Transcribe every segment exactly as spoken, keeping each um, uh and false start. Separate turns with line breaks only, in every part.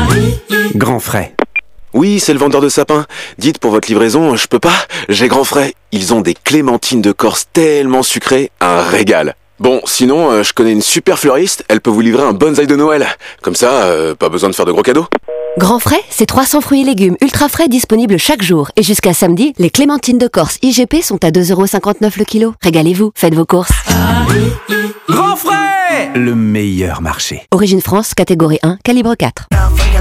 Grand Frais.
Oui, c'est le vendeur de sapins. Dites pour votre livraison, je peux pas, j'ai Grand Frais. Ils ont des clémentines de Corse tellement sucrées, un régal. Bon, sinon, euh, je connais une super fleuriste, elle peut vous livrer un bonsaï de Noël. Comme ça, euh, pas besoin de faire de gros cadeaux.
Grand Frais, c'est trois cents fruits et légumes ultra frais disponibles chaque jour. Et jusqu'à samedi, les clémentines de Corse I G P sont à deux euros cinquante-neuf le kilo. Régalez-vous, faites vos courses.
Grand Frais, le meilleur marché.
Origine France, catégorie un, calibre quatre.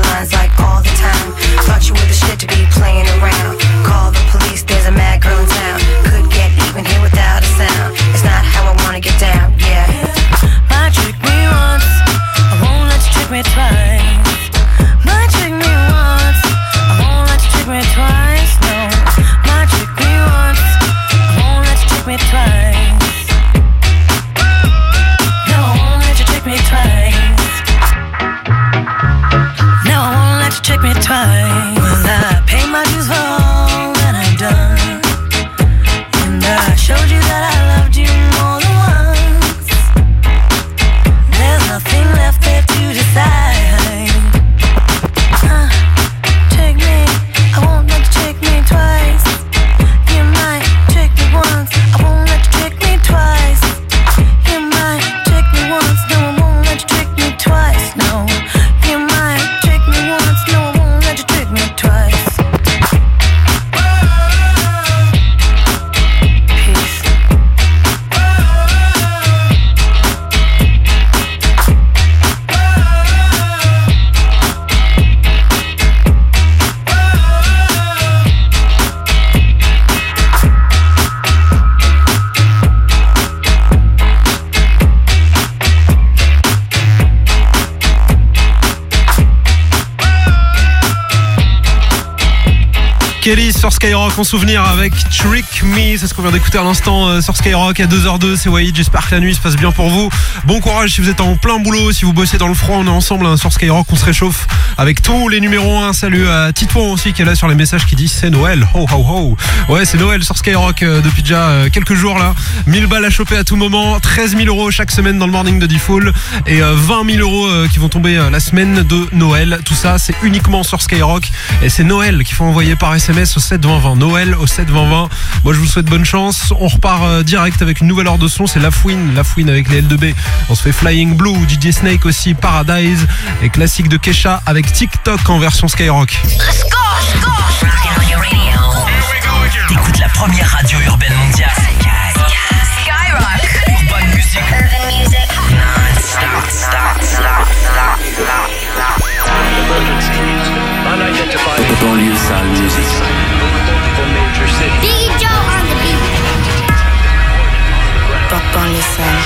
Trick me twice. I paid my dues for all that I've done, and I showed you that I loved you more than once. There's nothing left there to decide. uh, Trick me, I won't let you trick me twice. You might trick me once, I won't let you trick me twice. You might trick me once, no, I won't let you trick me twice. No, you might trick me once, no, I won't let you trick me twice. Peace.
Kelly sur Skyrock en souvenir avec Trick Me, c'est ce qu'on vient d'écouter à l'instant euh, sur Skyrock à deux heures deux, c'est Wahid, j'espère que la nuit se passe bien pour vous. Bon courage si vous êtes en plein boulot, si vous bossez dans le froid, on est ensemble hein, sur Skyrock, on se réchauffe avec tous les numéros un. Salut à Titouan aussi qui est là sur les messages qui dit c'est Noël, ho ho ho. Ouais, c'est Noël sur Skyrock euh, depuis déjà euh, quelques jours là. mille balles à choper à tout moment, treize mille euros chaque semaine dans le morning de D-Fool et euh, vingt mille euros euh, qui vont tomber euh, la semaine de Noël. Tout ça c'est uniquement sur Skyrock et c'est Noël qu'il faut envoyer par S M S au sept vingt vingt. Noël au sept vingt vingt. Moi je vous souhaite bonne chance. On repart euh, direct avec une nouvelle heure de son. C'est La Fouine, La Fouine avec les L deux B. On se fait Flying Blue, D J Snake aussi, Paradise et classique de Kesha avec TikTok en version Skyrock.
Let's go, let's go.
T'écoutes la première radio urbaine mondiale.
Skyrock.
Urban Music.
Urban Music.
Non-stop, stop, stop, stop.
Banlieue sale musique.
Biggie Joe on the beat. Banlieue sale.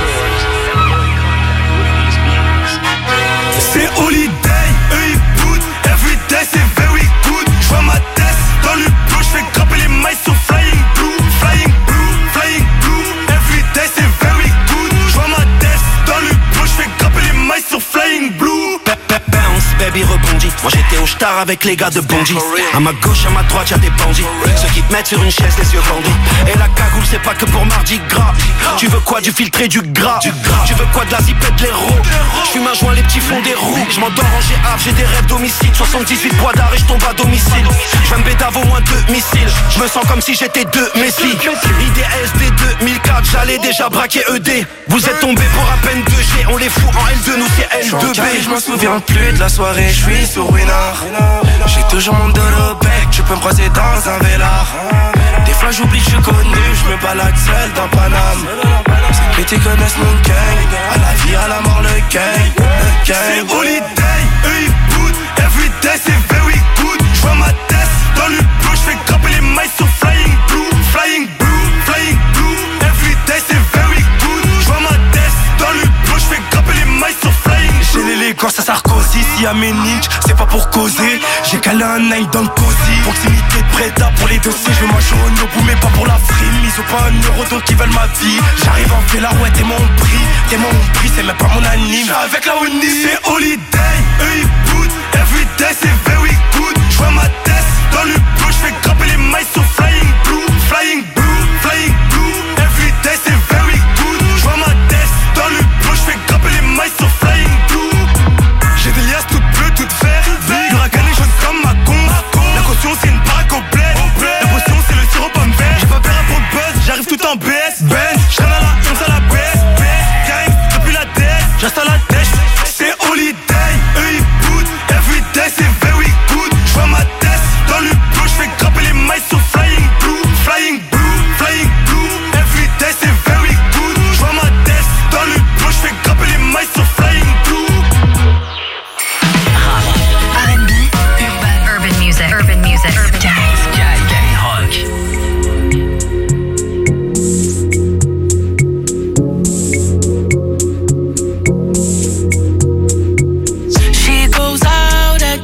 C'est holiday, eux ils boutent. Everyday c'est very good. J'vois ma tête dans le bleu, j'fais grimper les mailles sur Flying Blue. Flying Blue, Flying Blue. Everyday c'est very good. J'vois ma tête dans le bleu, j'fais grimper les mailles sur Flying Blue. Bounce, baby rebondit. Moi j'étais au star avec les gars de Bondy. À ma gauche, à ma droite, y'a des bandits. Ceux qui te mettent sur une chaise, les yeux bandits. Et la cagoule, c'est pas que pour Mardi Gras. Tu veux quoi, du filtré, du gras? Tu veux quoi, de la zipette, l'héros? J'fume un joint, les petits font des roues. J'm'endors en G A, j'ai des rêves d'homicide. soixante-dix-huit poids d'arrêt, j'tombe à domicile. J'vais me bédave au moins deux missiles. J'me sens comme si j'étais deux Messi. I D S D deux mille quatre, j'allais déjà braquer E D. Vous êtes tombés pour à peine deux G. On les fout en L deux, nous c'est L deux B.
J'me souviens plus de la soirée, j'suis sur Winner. J'ai toujours mon dos au bec, tu peux me croiser dans un vélard. Des fois j'oublie que je suis connu, j'me balade seul dans Paname. Ceux qui connaissent mon gang, à la vie, à la mort, le gang, le gang.
C'est holiday, eux ils boutent. Everyday c'est very good. J'vois ma tête dans le bleu, j'fais grimper les mailles sur Flying Blue. Flying Blue, Flying Blue. Everyday c'est very good. J'vois ma tête dans le bleu, j'fais grimper les mailles sur Flying Blue.
J'ai l'élégance à Sarkozy, si à mes ninjas, c'est pas pour causer. J'ai calé un nail dans le cosy. Proximité de Breda pour les dossiers, je veux ma jaune au bout mais pas pour la frime. Ils ont pas un euro donc ils veulent ma vie. J'arrive en fait la ouais, t'es mon prix. T'es mon prix, c'est même pas mon anime. J'suis avec la Oni.
C'est holiday, eux ils boutent. Everyday c'est very good. J'vois ma tête dans le bleu, j'fais grimper les mailles sur Flying Blue. Flying Blue, Flying Blue. Everyday c'est very good. J'vois ma tête dans le bleu, j'fais grimper les mailles sur Flying Blue. J'ai des liasses toutes bleues, toutes vertes.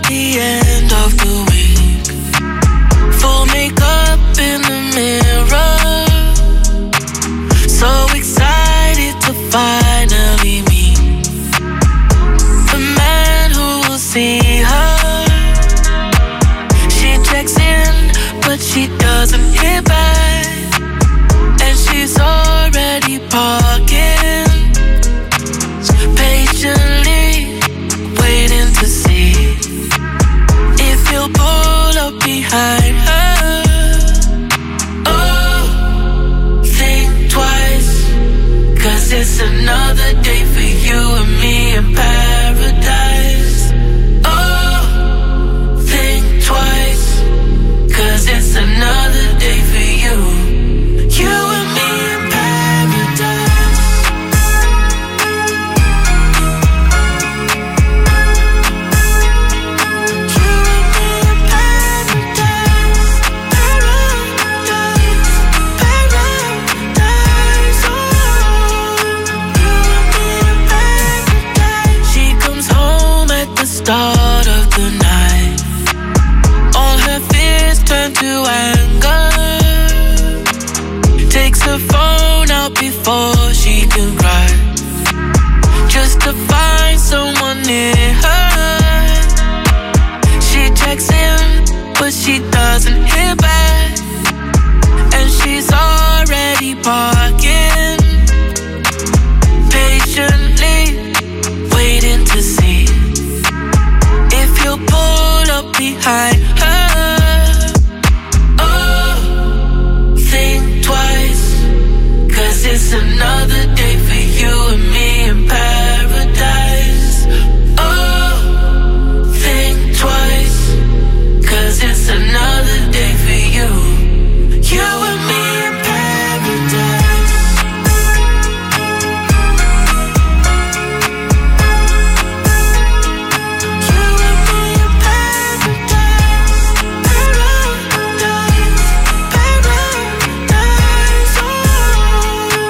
the end of the week. Full makeup in the mirror. So excited to finally meet the man who will see her. She checks in, but she doesn't hear back. And she's already parking, patiently waiting to see if you'll pull up behind her. Oh, think twice, cause it's another day for you and me in paradise. Oh, think twice, cause it's another day for you. You and me in paradise. You and me in paradise. Paradise, paradise. Oh, you and me in paradise. She comes home at the start of the night. All her fears turn to anger. Takes her phone out before she can cry, just to find someone near her. She checks in, but she doesn't hear back. And she's already parking, patiently waiting to see if you'll pull up behind her. It's another day for you and me in paradise. Oh, think twice, cause it's another day for you. You and me in paradise. You and me in paradise. Paradise, paradise. Oh,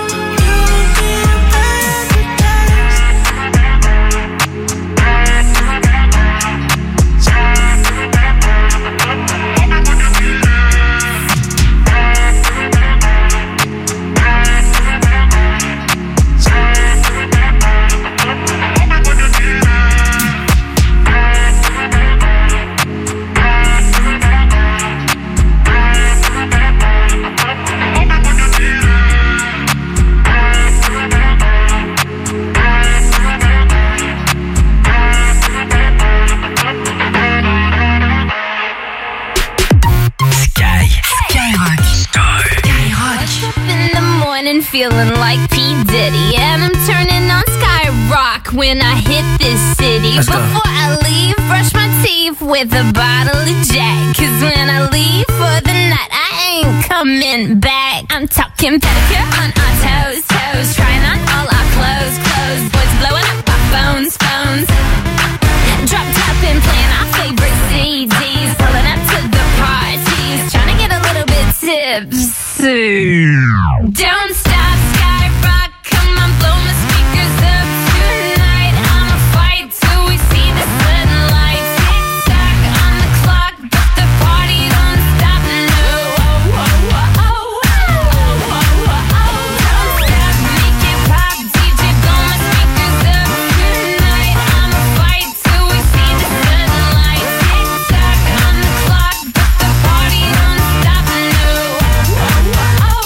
feeling like P. Diddy, and I'm turning on Skyrock when I hit this city.
Let's go.
Before I leave, brush my teeth with a bottle of Jack, cause when I leave for the night, I ain't coming back. I'm talking pedicure on our toes, toes, trying on all our clothes, clothes. Boys blowing up our phones, phones. Drop top and playing our favorite C Ds, pulling up to the parties, trying to get a little bit tipsy. Don't stop, Skyrock, come on, blow my speakers up tonight. I'ma fight till we see the sunlight. Tick tock on the clock, but the party don't stop. No, oh, oh, oh, oh, oh, oh, oh, oh. Don't stop, make it pop, D J, blow my speakers up tonight. I'ma fight till we see the sunlight. Tick tock on the clock, but the party don't stop. No, oh, oh, oh, oh.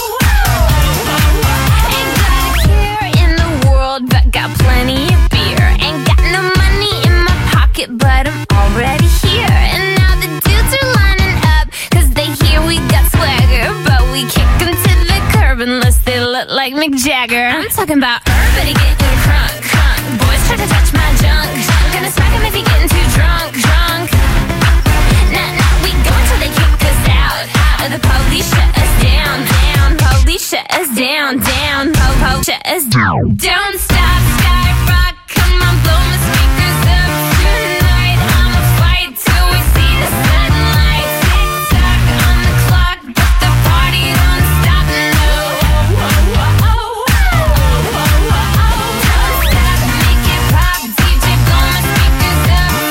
Ain't got a care in the world, but got plenty of beer. Ain't got no money in my pocket, but I'm already here. And now the dudes are lining up, cause they hear we got swagger. But we kick them to the curb unless they look like Mick Jagger. I'm talking about everybody getting crunk, crunk. Boys try to touch my junk, junk. Gonna smack him if he getting too drunk, drunk. Nah, nah, we go until they kick us out, out. The police shut us down, down. Police shut us down, down. Po, po, shut us down. Don't stop, Skyrock, come on, blow my speakers up tonight. I'ma fight till we see the sunlight. Tick tock on the clock, but the party don't stop. No, oh, oh, oh, oh, oh, oh, oh, oh. Don't stop, make it pop, D J, blow my speakers up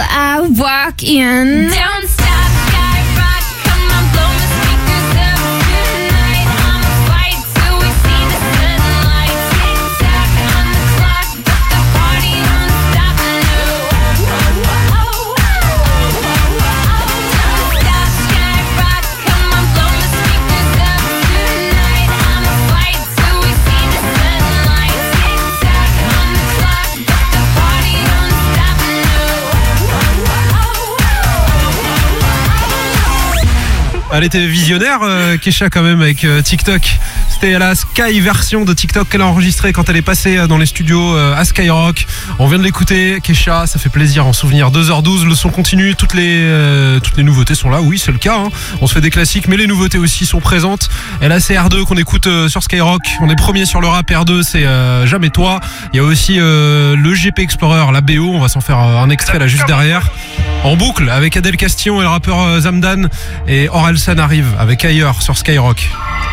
I walk in. Don't stop, skyrock, come on, blow the speakers up tonight. I'ma fight till we see the sunlight. Tick tock on the clock, but the party don't stop. No. Don't stop, skyrock, come on, blow the speakers up tonight. I'ma fight till we see the sunlight. Tick tock on the clock, but the party don't stop.
Elle était visionnaire, euh, Kesha, quand même, avec euh, TikTok. C'était la Sky version de TikTok qu'elle a enregistrée quand elle est passée dans les studios euh, à Skyrock. On vient de l'écouter, Kesha, ça fait plaisir en souvenir. deux heures douze, le son continue, toutes les, euh, toutes les nouveautés sont là, oui c'est le cas, hein. On se fait des classiques, mais les nouveautés aussi sont présentes. Et là c'est R deux qu'on écoute euh, sur Skyrock, on est premier sur le rap. R deux c'est euh, Jamais Toi. Il y a aussi euh, le G P Explorer, la B O, on va s'en faire euh, un extrait là juste derrière. En boucle avec Adèle Castillon et le rappeur euh, Zamdan. Et Orelsan arrive avec Ailleurs sur Skyrock.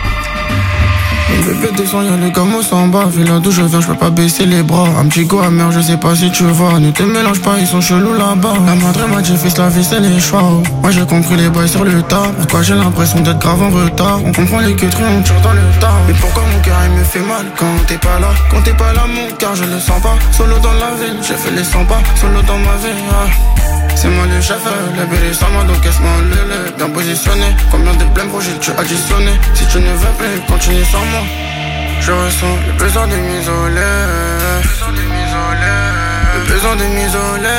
Bébé descend, y'a le gamo s'en bas. Vu là d'où je viens, je peux pas baisser les bras. Un petit go amer, je sais pas si tu vois. Ne te mélange pas, ils sont chelous là-bas. La madre m'a dit, fils, la vaisselle et les choix. Moi j'ai compris les boys sur le tas. Pourquoi j'ai l'impression d'être grave en retard. On comprend les queuteries, on tire dans le tas. Mais pourquoi mon cœur il me fait mal quand t'es pas là. Quand t'es pas là, mon cœur je le sens pas. Solo dans la ville, j'ai fait les cent pas. Solo dans ma vie, ah. C'est moi le chef, le bébé sans moi, donc casse-moi le lait. Bien positionné, combien de blèmes projets tu additionné. Si tu ne veux plus, continue sans moi. Je ressens le besoin de m'isoler. Le besoin de m'isoler.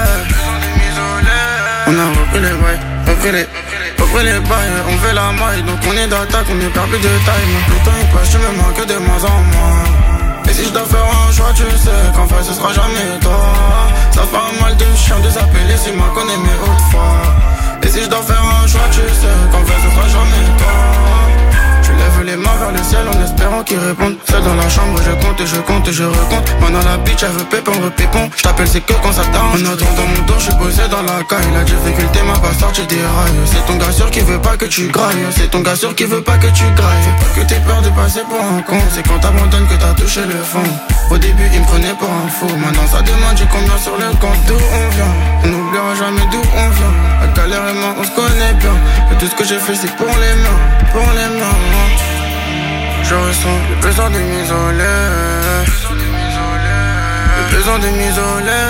On a repris les bails, repris les, repris les bails. On fait la maille, donc on est d'attaque, on est perdu de taille. Le temps il passe, tu me manques de moins en moins. Et si je dois faire un choix, tu sais qu'en fait ce sera jamais toi. Ça fait mal de chien de s'appeler si ma connais mes hautes fois. Et si je dois faire un choix, tu sais qu'en fait ce sera jamais toi. Je lève les mains vers le ciel en espérant qu'ils répondent. Seul dans la chambre, je compte et je compte et je recompte. Maintenant la bitch, elle veut pépon, repépon. Je t'appelle, c'est que quand ça t'arrange. En attendant mon tour, je suis posé dans la caille. La difficulté m'a pas sorti des rails. C'est ton gars sûr qui veut pas que tu grailles. C'est ton gars sûr qui veut pas que tu grailles. Fais pas que t'aies peur de passer pour un con. C'est quand t'abandonnes que t'as touché le fond. Au début, il me prenait pour un fou. Maintenant, ça demande, j'ai combien sur le compte. D'où on vient, on n'oubliera jamais d'où on vient. La galère et moi, on se connaît bien. Et tout ce que j'ai fait, c'est pour les miens, pour les miens. Je ressens le besoin de m'isoler. Le besoin de m'isoler.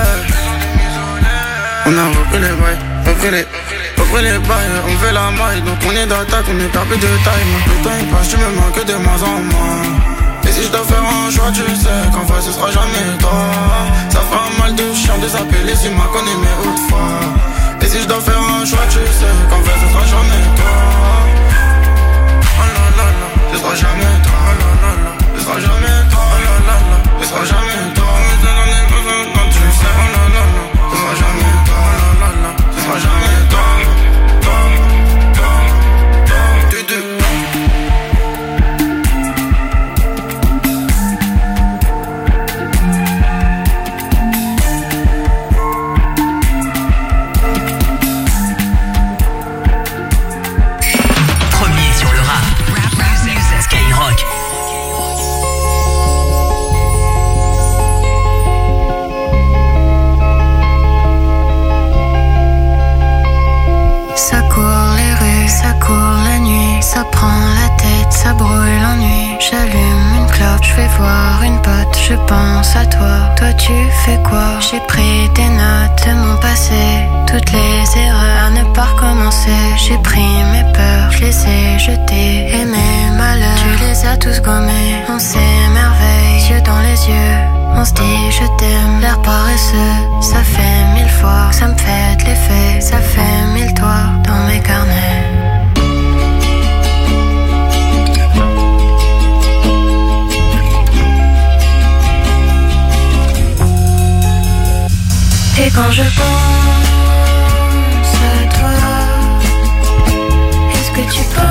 On a repris les bails, repris les, repris les bails. On fait la maille, donc on est d'attaque, on est perdu de taille. Le temps il passe, tu me manques de moins en moins. Et si je dois faire un choix, tu sais qu'en face ce sera jamais toi. Ça fait mal de chien de s'appeler si ma connais mes hautes fois. Et si je dois faire un choix, tu sais qu'en fait ce sera jamais toi. Oh là là là, ce sera jamais toi. Oh là là là, ce sera jamais toi. Oh là là là, ce sera jamais toi. Mais ça n'en est pas un quand tu sais. Oh là là là, ce sera jamais toi. Oh là là là, ce sera jamais toi. Toi, toi, toi, tu deux.
Ça prend la tête, ça brûle l'ennui. J'allume une clope, je vais voir une pote. Je pense à toi, toi tu fais quoi? J'ai pris des notes de mon passé, toutes les erreurs à ne pas recommencer. J'ai pris mes peurs, je les ai jetées, et mes malheurs, tu les as tous gommés. On s'émerveille, yeux dans les yeux, on se dit je t'aime. L'air paresseux, ça fait mille fois que ça me fait de l'effet. Ça fait mille toits dans mes carnets. Et quand je pense à toi, est-ce que tu penses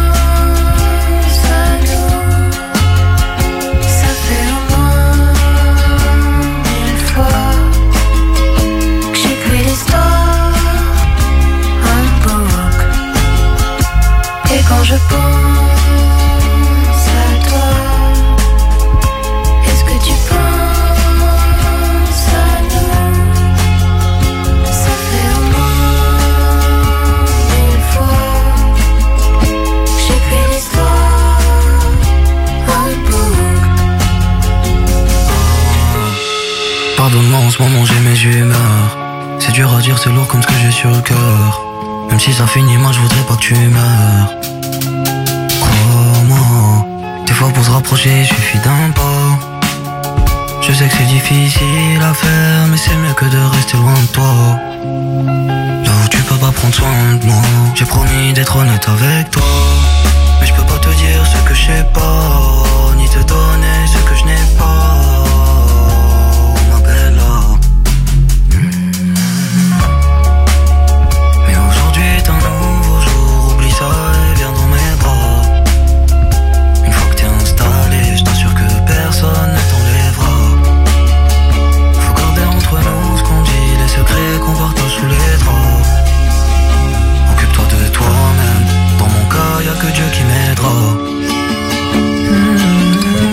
à nous? Ça fait au moins mille fois que j'écris l'histoire
dur à dire, c'est lourd comme ce que j'ai sur le cœur. Même si ça finit, moi je voudrais pas que tu meurs. Crois-moi, des fois pour se rapprocher, il suffit d'un pas. Je sais que c'est difficile à faire, mais c'est mieux que de rester loin de toi. Là où tu peux pas prendre soin de moi, j'ai promis d'être honnête avec toi. Mais je peux pas te dire ce que je sais pas, ni te donner ce que je n'ai pas. Ma bella. Mmh. Mais aujourd'hui est un nouveau jour, oublie ça et viens dans mes bras. Une fois que t'es installé, je t'assure que personne ne t'enlèvera. Faut garder entre nous ce qu'on dit, les secrets qu'on partage sous les draps. Occupe-toi de toi-même, dans mon cas y'a que Dieu qui m'aidera. Mmh.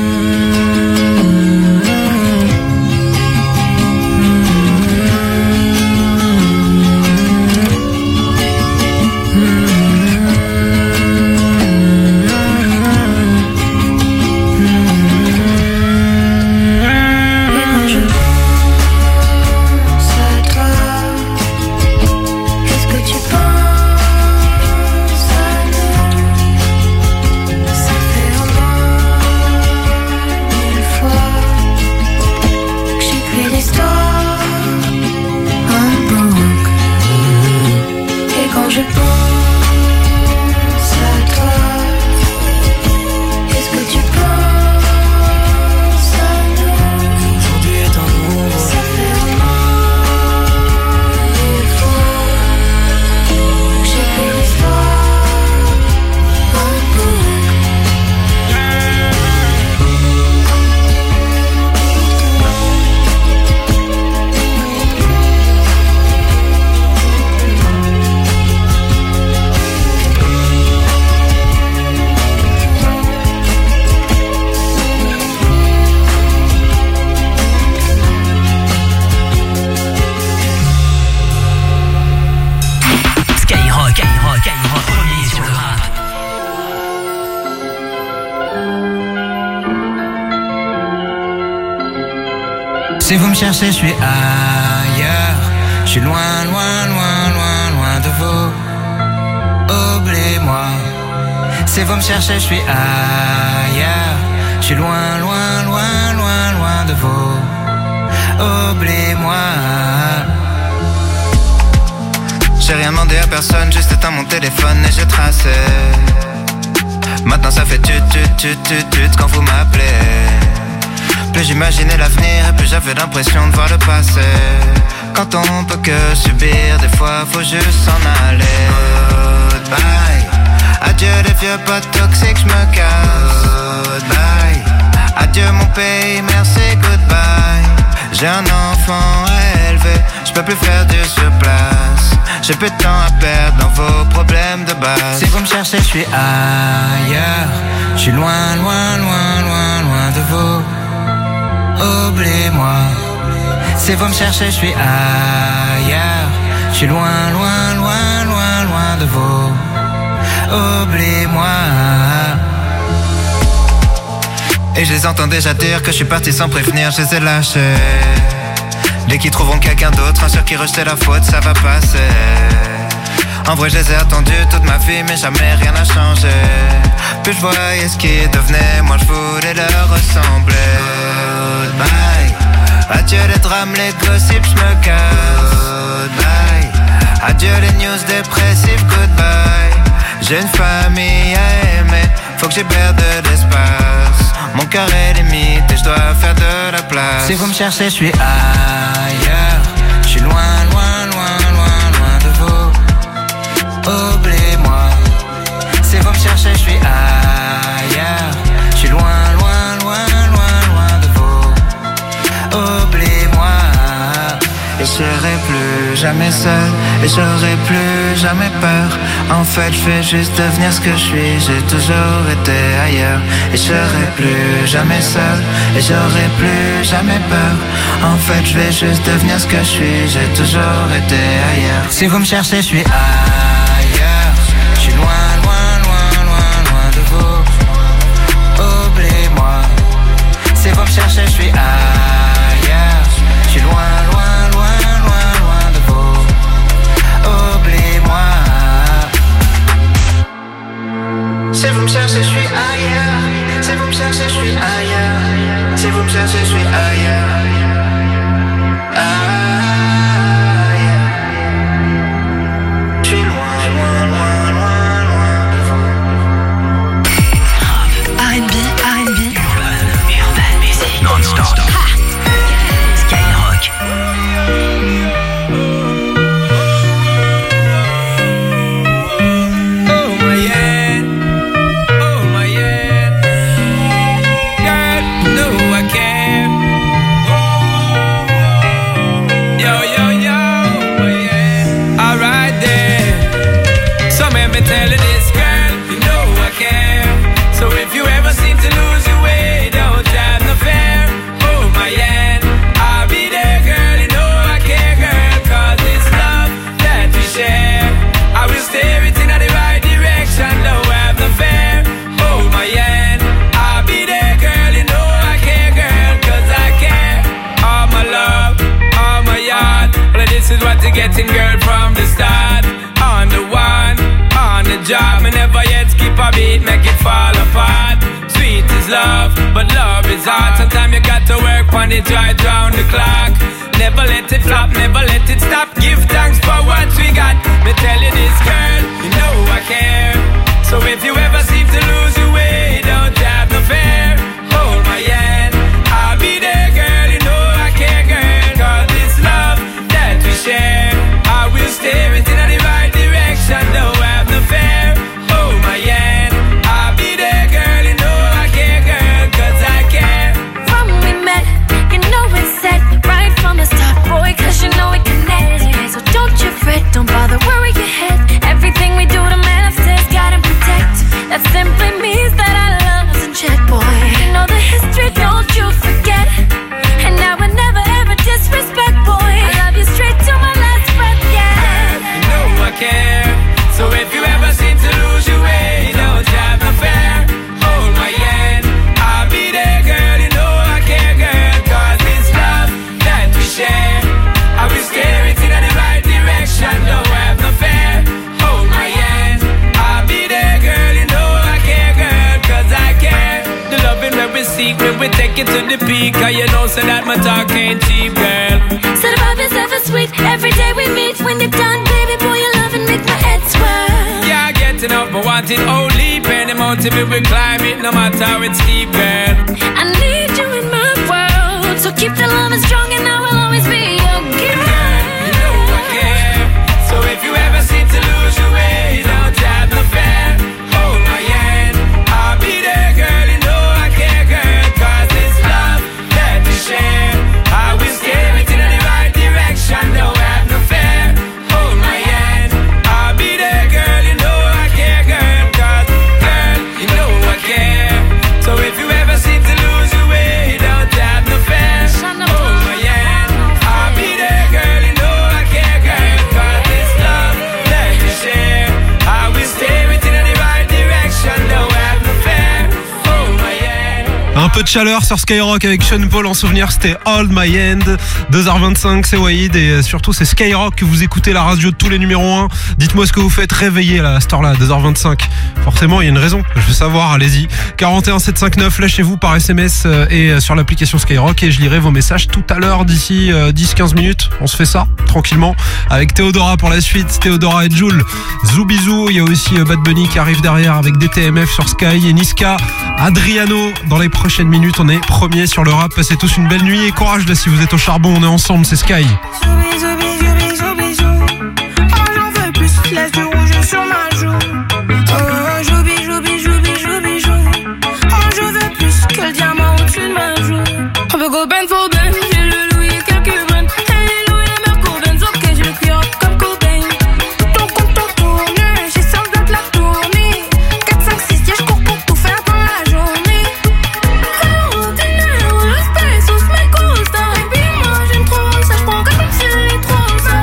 Si vous me cherchez, je suis ailleurs. Je suis loin, loin, loin, loin, loin de vous. Oubliez-moi. Si vous me cherchez, je suis ailleurs. Je suis loin, loin, loin, loin, loin de vous. Oubliez-moi. J'ai rien demandé à personne, juste éteint mon téléphone et j'ai tracé. Maintenant ça fait tut tut tut tut tut quand vous m'appelez. Plus j'imaginais l'avenir et plus j'avais l'impression de voir le passé. Quand on peut que subir, des fois faut juste s'en aller. Goodbye. Adieu les vieux potes toxiques, j'me casse. Goodbye. Adieu mon pays, merci, goodbye. J'ai un enfant à élever, j'peux plus faire du surplace. J'ai peu de temps à perdre dans vos problèmes de base. Si vous me cherchez, je suis ailleurs. Je suis loin, loin, loin, loin, loin de vous. Oubliez-moi. Si vous me cherchez, je suis ailleurs. Je suis loin, loin, loin, loin, loin de vous. Oubliez-moi. Et je les entends déjà dire que je suis parti sans prévenir, je les ai lâchés. Dès qu'ils trouveront quelqu'un d'autre, un sur qui rejeter la faute, ça va passer. En vrai je les ai attendus toute ma vie, mais jamais rien n'a changé. Plus je voyais ce qu'ils devenaient, moi je voulais leur ressembler. Goodbye. Adieu les drames, les gossips, je me casse. Goodbye. Adieu les news dépressives, goodbye. J'ai une famille à aimer, faut que j'ébère de l'espace. Mon cœur est limite et je dois faire de la place. Si vous me cherchez, je suis ailleurs. Je suis loin, loin, loin, loin, loin de vous. Oubliez-moi. Si vous me cherchez, je suis ailleurs. Je suis loin, loin, loin, loin, loin de vous. Oubliez-moi. Et je serai plus jamais seul, et j'aurai plus jamais peur. En fait je vais juste devenir ce que je suis. J'ai toujours été ailleurs. Et je serai plus jamais seul, et j'aurai plus jamais peur. En fait je vais juste devenir ce que je suis. J'ai toujours été ailleurs. Si vous me cherchez, je suis ailleurs. Je suis loin, loin, loin, loin, loin de vous. Oubliez-moi. Si vous me cherchez, je suis ailleurs. Je suis loin, loin, loin, loin, loin de vous.
me cherchez, je suis ailleurs. Si vous me cherchez, je suis ailleurs. Ah.
Non-stop. Skyrock.
Oh my yeah, oh my yeah, girl, you know I care. Yo yo yo, my yeah, alright there. Some have been telling this girl, you know I care. So if you ever seem to lose your way, don't have no fear. Getting girl from the start, on the one, on the job. Me never yet skip a beat, make it fall apart. Sweet is love, but love is hard. Sometimes you got to work on it right round the clock. Never let it flop, never let it stop. Give thanks for what we got. Me tell you this, girl, you know I care. So if you ever seem to lose your way, don't have no fear. Hold my hand, I'll be there, girl. You know I care, girl. Cause this love that we share, I will steer it in the right direction. Don't have no fear. Hold my hand, I'll be there, girl. You know I care, girl. Cause I care.
From when we met, you know it's set right from the start, boy. Cause you know it connects. So don't you fret, don't bother, worry your head. Everything we do to manifest, gotta protect. That simply means that our love is in check, boy. You know the history, don't you forget. And I would never ever disrespect, boy. I love you straight to my last breath, yeah.
You know I care. So if you ever seem to lose your way, don't have no fear. Hold my hand, I'll be there, girl. You know I care, girl. Cause this love that we share, I will steer it in the right direction. Don't have no fear. Hold my hand, I'll be there, girl. You know I care, girl. Cause I care. The loving when we seek, when we take it to the peak. Cause you know, so that my talk ain't cheap, girl.
Said above is ever sweet. Every day we meet. When you're done, baby boy, you love and make my head swirl.
Yeah, I get enough, but want it only. Any mountain we will climb it, no matter how it's steep, girl.
I need you in my world, so keep the love strong, and I will always be your girl.
You know I care. So if you ever seem to lose your way, don't have no fear. Hold my hand, I'll be there, girl. You know I care, girl. Cause this love that we share, I will steer it in the right direction. Don't have no fear. Hold my hand, I'll be there, girl. You know I care, girl. Cause, girl, you know I care. So if you ever seem to lose your way, don't have no fear. Hold my hand, I'll be there, girl. You know I care, girl. Cause this love that we share, I will steer it in the right direction. Don't have no fear. Hold my hand.
Un peu de chaleur sur Skyrock avec Sean Paul en souvenir, c'était Hold My Hand. Deux heures vingt-cinq, c'est Wahid et surtout c'est Skyrock que vous écoutez, la radio de tous les numéros un. Dites-moi ce que vous faites réveiller là, à cette heure-là, deux heures vingt-cinq. Forcément, il y a une raison, je veux savoir, allez-y. quarante et un sept cent cinquante-neuf, lâchez-vous par S M S et sur l'application Skyrock et je lirai vos messages tout à l'heure d'ici dix quinze minutes. On se fait ça tranquillement avec Théodora pour la suite, Théodora et Jul. Zoubizou, il y a aussi Bad Bunny qui arrive derrière avec D T M F sur Sky et Niska, Adriano dans les prochaines minutes. On est premier sur le rap. Passez tous une belle nuit et courage là si vous êtes au charbon. On est ensemble, c'est Sky.
Zoubi, zoubi, zoubi, zoubi, zou. Oh, j'en veux plus, laisse du rouge sur ma joue. Oh, joubi, joubi, joubi, joubi, jou. Oh, je veux plus que le diamant au-dessus de ma joue. On peut go ben for ben, j'ai le louis et quelques bennes. Hey, Louis et Merco Benz, ok, j'ai le cuir comme Cobain. Ton compte en tourne, j'ai cinq dates la tournée. quatre, cinq, six, yeah, je cours pour tout faire dans la journée. Oh, dinero, los pesos me gustan. Baby, moi j'aime trop ça, j'prends comme si les trop ça.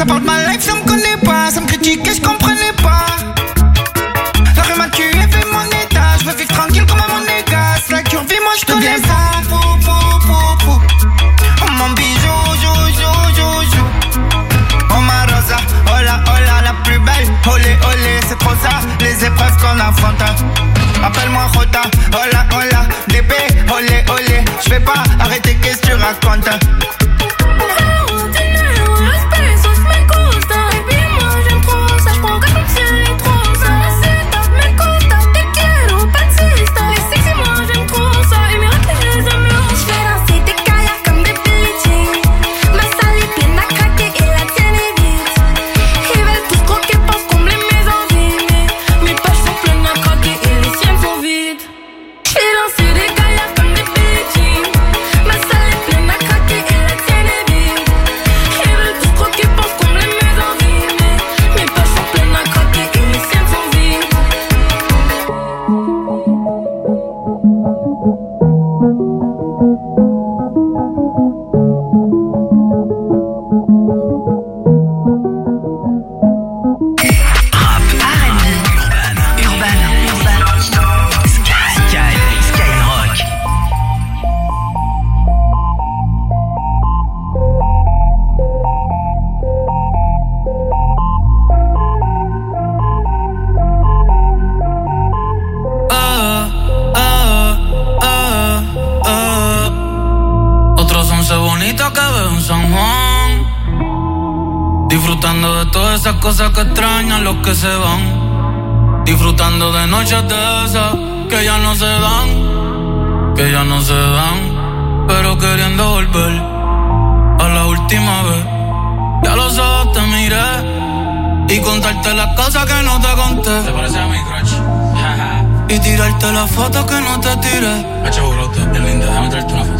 Ça parle de ma life, ça me connaît pas. Ça me critiquait, je comprenais pas. La rue m'a tué, fait mon état. Je veux vivre tranquille comme un monégasque. La curvie, moi je te laisse ça. Fou, fou, fou, fou. Oh mon bijou, jou, jou, jou, jou. Oh ma rosa, hola, hola, la plus belle. Olé, olé, c'est trop ça. Les épreuves qu'on affronte. Appelle-moi Jota, hola, hola, bébé, olé, olé. J'vais pas arrêter, qu'est-ce que tu racontes?
Cosas que extrañan los que se van, disfrutando de noches de esas que ya no se dan, que ya no se dan, pero queriendo volver a la última vez. Ya los ojos te miré y contarte las cosas que no te conté. Te parece a mi crush. Y tirarte las fotos que no te tiré. Hacho brote, es linda, déjame traerte una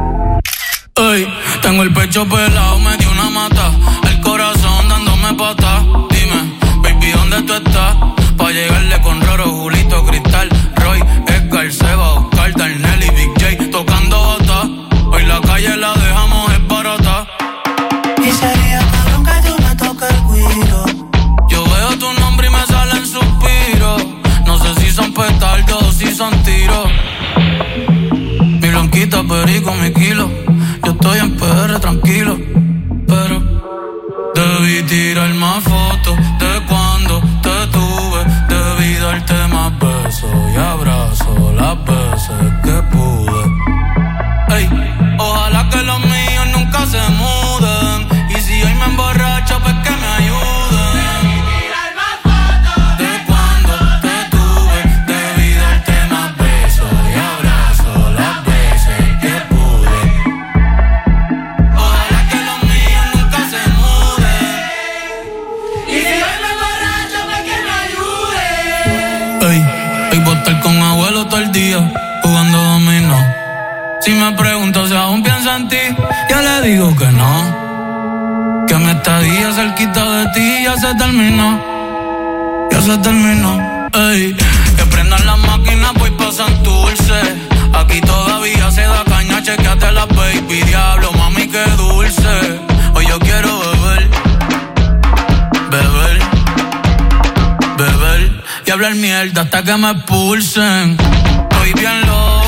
foto. Ey, tengo el pecho pelado, me dio una mata, el corazón dándome patas. Dime, baby, ¿dónde tú estás? Pa' llegarle con Roro, Julito, Cristal, Roy, Edgar, Seba, Oscar, Darnell y Big J tocando bota. Hoy la calle la dejamos es barata.
Y sería cabrón que tú me toques el guiro.
Yo veo tu nombre y me salen suspiros. No sé si son petardos o si son tiros. Mi blanquita, perico, mi kilo. Yo estoy en P R tranquilo, pero debí tirar más fotos de cuando te tuve. Debí darte más besos y abrazos las veces que pude. Ey, ojalá que los míos nunca se muden. Y si hoy me emborracho, pues que me ayuden. Debí tirar más fotos de cuando te tuve. Debí darte más besos y abrazos las veces que pude. Ojalá que los míos nunca se muden. Y si hoy me emborracho, pues que me ayuden. Ey, hoy voy a estar con abuelo todo el día jugando dominó. Si me pregunto si aún pienso en ti, yo le digo que no. Que mi estadía cerquita de ti ya se terminó. Ya se terminó. Ey, que prendan las máquinas, voy pa' Santurce. Aquí todavía se da caña, chequeate la baby. Diablo, mami, qué dulce. Hoy yo quiero beber, beber, beber y hablar mierda hasta que me expulsen. Estoy bien loco.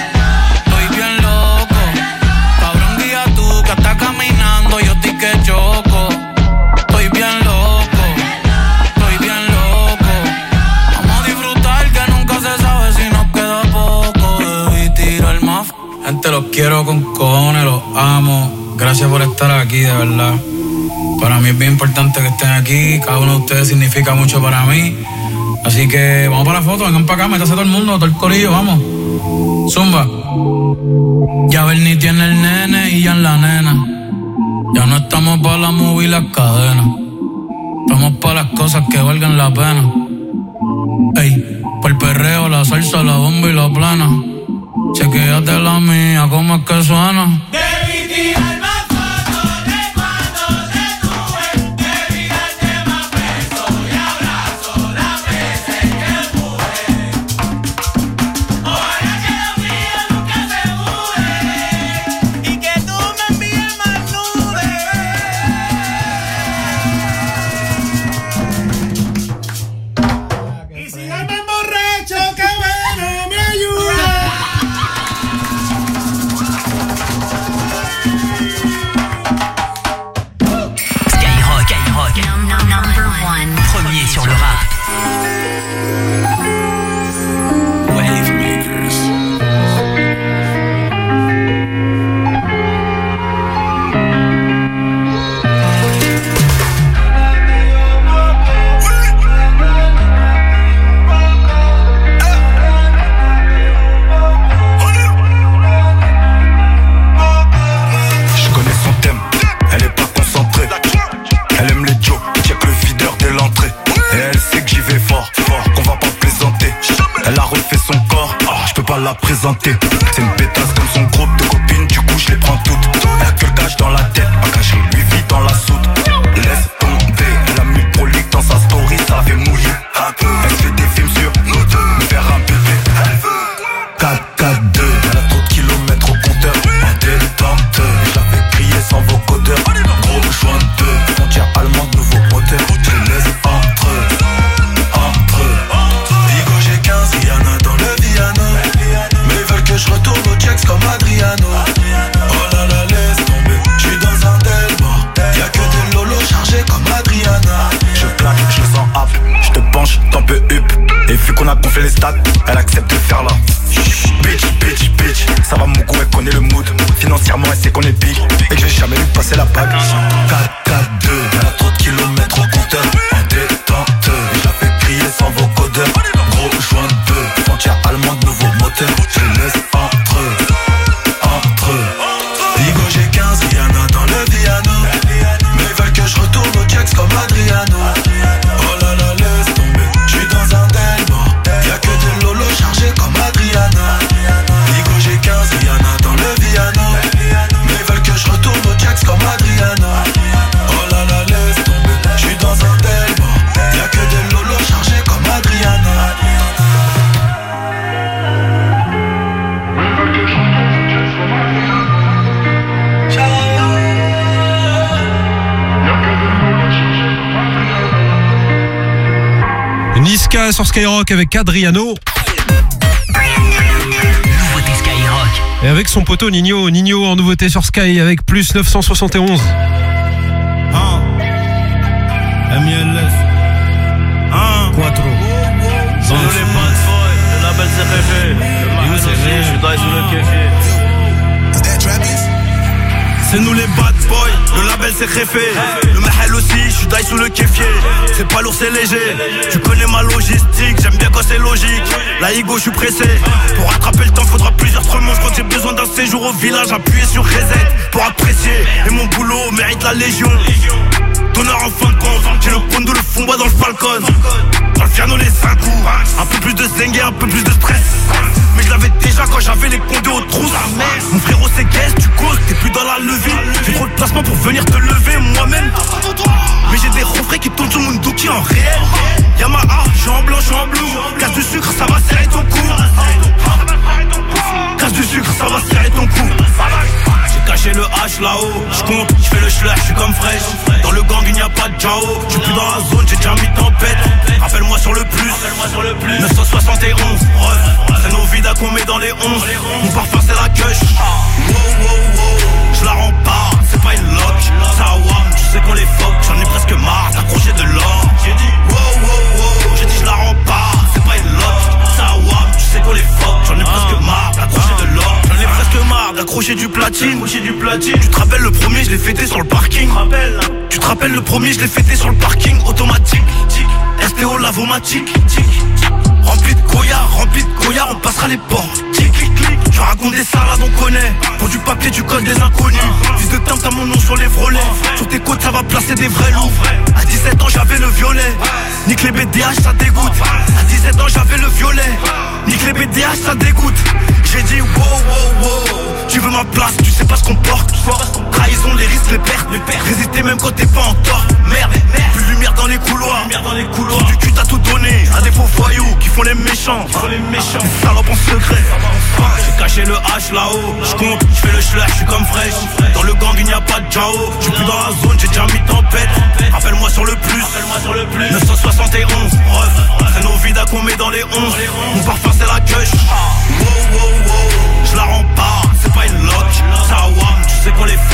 Que está caminando, yo estoy que choco. Estoy bien loco, estoy bien loco. Vamos a disfrutar que nunca se sabe si nos queda poco. Debí tirar más. Gente, los quiero con cojones, los amo. Gracias por estar aquí, de verdad. Para mí es bien importante que estén aquí. Cada uno de ustedes significa mucho para mí. Así que vamos para la foto, vengan para acá, métase todo el mundo, todo el corillo, vamos. Zumba. Ya Bernie tiene el nene y ya en la nena. Ya no estamos para la movie y las cadenas. Estamos para las cosas que valgan la pena. Ey, por el perreo, la salsa, la bomba y la plana. Chequéate la mía, cómo es que suena.
Debí tirar más fotos de cuando te tuve. Debí darte más besos y abrazos las veces que pude. Ojalá que los míos nunca se muden y que tú me envíes más nubes.
Skyrock, Skyrock, number one, premier sur le rap.
La présenter, c'est une pétasse comme son groupe de copines, du coup je les prends toutes. Elle a que le cash dans la tête, pas caché, lui vit dans la soude. Laisse tomber, elle a mis le prolique dans sa story, ça fait mouiller un peu. Elle fait des films sur nous deux, me faire un bébé. Elle veut quatre quatre deux, elle a trop de kilomètres au compteur. En détente, je la fais crier sans vocodeur. Gros joint de deux, frontière allemande, nouveau moteur. Je les laisse entre eux, entre eux. Digo j'ai quinze, Rihanna dans le Viano. Je retourne au Jax comme Adriano. Oh là là, laisse tomber, j'suis dans un Delmore. Y'a que des lolos chargés comme Adriana. Je claque, je le sens hap, j'te penche, t'en peux up. Et vu qu'on a gonflé les stats, elle accepte de faire la bitch, bitch, bitch. Ça va mon goût, elle connaît le mood. Financièrement, elle sait qu'on est big et que je vais jamais lui passer la bague. quatre quatre deux, elle a trop de kilomètres au compteur. En détente, je la fais crier sans vocodeur. Gros joint de deux, frontière allemande, nouveau moteur. Je les laisse entre eux, entre eux. Digo j'ai quinze, Rihanna dans le Viano. Mais ils veulent que je retourne au Jax comme Adriano. Oh là là, laisse tomber, j'suis dans un Delmore. Y'a que des lolos chargés comme Adriana. Digo j'ai quinze, Rihanna dans le Viano. Mais ils veulent que je retourne au Jax comme Adriano. Oh là là, laisse tomber, j'suis dans un Delmore. Y'a que des lolos chargés comme Adriana.
Niska sur Skyrock avec Adriano.
Nouveauté Skyrock.
Et avec son poteau Nino. Nino en nouveauté sur Sky avec plus neuf cent soixante et onze.
Ah. M I L S. Ah. Quattro.
C'est nous les bad boys, le label c'est rêvé. Le Mahal aussi, je suis dans le kéfier.
C'est nous les bad boys, le label c'est réfé. Le Mahal aussi, je suis die sous le kéfier. C'est pas lourd, c'est léger. Tu connais ma logistique, j'aime bien quand c'est logique. La Igo, je suis pressé. Pour rattraper le temps, faudra plusieurs tremons. Je crois que j'ai besoin d'un séjour au village, appuyer sur reset pour apprécier. Et mon boulot mérite la légion. Donneur en fin de compte, j'ai le pondo, le fond bois dans le falcon. Dans le piano les cinq coups. Un peu plus de zengue, un peu plus de stress. Mais je l'avais déjà quand j'avais les condés aux trousses. Mon frérot c'est guest, tu causes, t'es plus dans la levée. J'ai trop de placement pour venir te lever moi-même. Mais j'ai des refrains qui tournent sur mon dookie en réel. Yamaha, j'suis en blanc, j'suis en bleu. Casse du sucre, ça va serrer ton cou. Casse du sucre, ça va serrer ton cou. J'ai caché le H là-haut, j'compte, j'fais le schleur, j'suis comme fraîche. Dans le gang il n'y a pas de Jao. J'suis plus dans la zone, j'ai déjà mis tempête. Rappelle-moi sur le plus, neuf cent soixante et onze. C'est nos vidas qu'on met dans les onze. Mon parfum c'est la queuche. Wow wow wow, j'la rends pas, c'est pas une lock. Ça wam, tu sais qu'on les fuck. J'en ai presque marre d'accrocher de l'or. J'ai dit wow wow wow, j'ai dit j'la rends pas, c'est pas une lock. Ça wam, tu sais qu'on les fuck. J'en ai presque marre d'accrocher de l'or. J'en ai presque marre d'accrocher du platine. Du platine. Tu te rappelles le premier, je l'ai fêté sur le parking. Tu te rappelles le premier, je l'ai fêté sur le parking automatique. S T O lavomatique. Rempli de Goya, rempli de Goya, on passera les portes. Je raconte des salades, on connaît. Pour du papier, tu codes des inconnus. Fils de temps, t'as mon nom sur les vrolets. Sur tes côtes, ça va placer des vrais loups. À dix-sept ans, j'avais le violet. Nique les B D H, ça dégoûte. À dix-sept ans, j'avais le violet. Nique les B D H, ça dégoûte. J'ai dit wow, wow, wow. Tu veux ma place, tu sais pas ce qu'on porte. Trahison, les risques, les pertes. Résister même quand t'es pas en tort. Merde, plus de lumière dans les couloirs. Trou du cul, t'as tout donné à des faux voyous qui font les méchants. Des salopes en secret. J'ai caché le H là-haut. J'compte, j'fais le schleur, j'suis comme fraîche. Dans le gang, il n'y a pas de Jao. J'suis plus dans la zone, j'ai déjà mis tempête. Rappelle-moi sur le plus, neuf cent soixante et onze. C'est nos vidas qu'on met dans les onze. Mon parfum c'est la queuche. Wow, wow, wow. J'la rends pas, c'est pas une lock. Ça wam, tu sais qu'on les